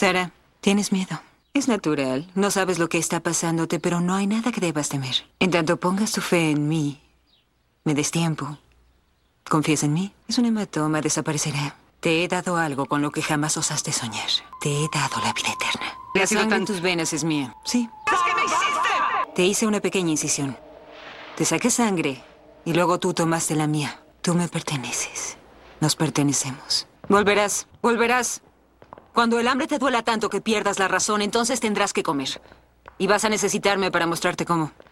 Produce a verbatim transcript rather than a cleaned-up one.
Sara, tienes miedo. Es natural. No sabes lo que está pasándote, pero no hay nada que debas temer. En tanto pongas tu fe en mí, me des tiempo, confíes en mí, es un hematoma, desaparecerá. Te he dado algo con lo que jamás osaste soñar. Te he dado la vida eterna. La sangre en tus venas es mía. Sí. ¿Qué me hiciste? Te hice una pequeña incisión. Te saqué sangre y luego tú tomaste la mía. Tú me perteneces. Nos pertenecemos. Volverás, volverás. Cuando el hambre te duela tanto que pierdas la razón, entonces tendrás que comer. Y vas a necesitarme para mostrarte cómo.